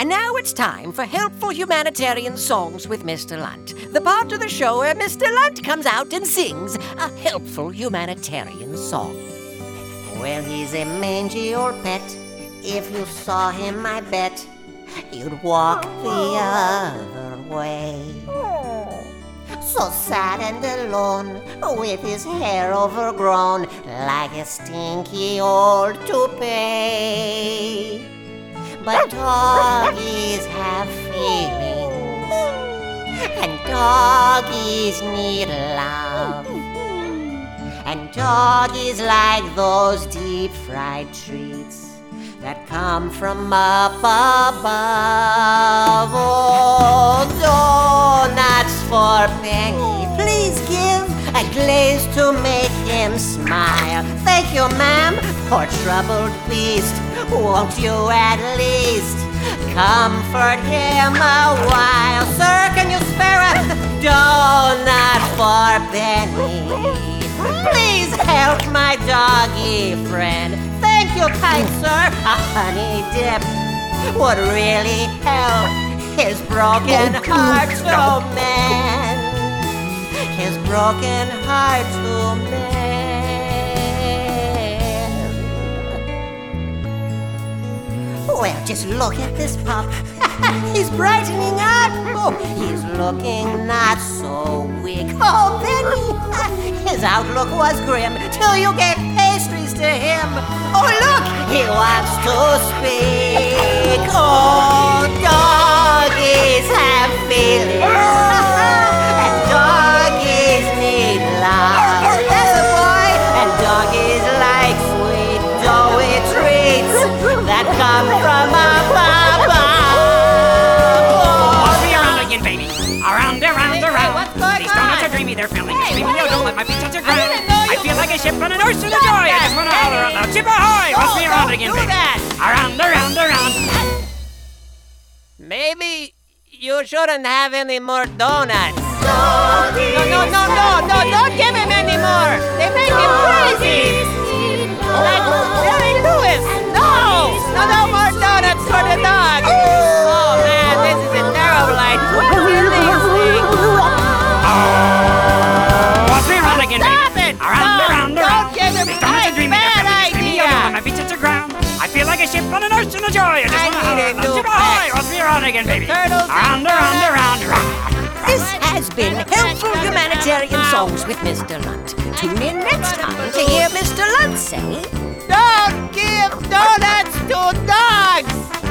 And now it's time for Helpful Humanitarian Songs with Mr. Lunt, the part of the show where Mr. Lunt comes out and sings a helpful humanitarian song. Well, he's a mangy old pet. If you saw him, I bet you'd walk the other way. So sad and alone, with his hair overgrown like a stinky old toupee. But doggies have feelings, and doggies need love. And doggies like those deep-fried treats that come from up above. Oh, donuts for Penny, please give a glaze to make him smile. Thank you, ma'am, poor troubled beast. Won't you at least comfort him a while? Sir, can you spare a donut for Benny? Please help my doggy friend. Thank you, kind sir. A honey dip would really help his broken heart to mend. His broken heart to mend. Well, just look at this pup. He's brightening up. Oh, he's looking not so weak. Oh, Benny, his outlook was grim till you gave pastries to him. Oh, look, he wants to speak. Oh, doggies have feelings, and doggies need love. That's a boy, and doggies like sweet, doughy treats that come from above. I'll be around again, baby. Around, around, around. What's going These donuts on? are dreamy, they're filling. Hey, Screaming, what yo, are don't you- let my feet touch the I ground. didn't know I you- feel like a ship on an ocean of Stop joy. I that, just wanna holler out loud. Chip ahoy! No, Watch me around don't again, do baby. that. Around, around, around. Maybe you shouldn't have any more donuts. No, don't give him any more. They make him crazy. Like Jerry Lewis. No more donuts for the dog. Oh man, this is a terrible idea. What are these things? Watch me around again, Stop baby. it! Around, No, around, don't around. give him These donuts are dreamy, they're bad filling. Screaming, yo, idea. don't let my feet touch the ground. I feel like a ship on an ocean of joy. I just I wanna need holler a out loud. new Chip ahoy! pet. Watch me around again, baby. Turtles Around, around, around, around. This has been Helpful Humanitarian Songs with Mr. Lunt. Tune in next time to hear Mr. Lunt say, Don't give donuts to dogs!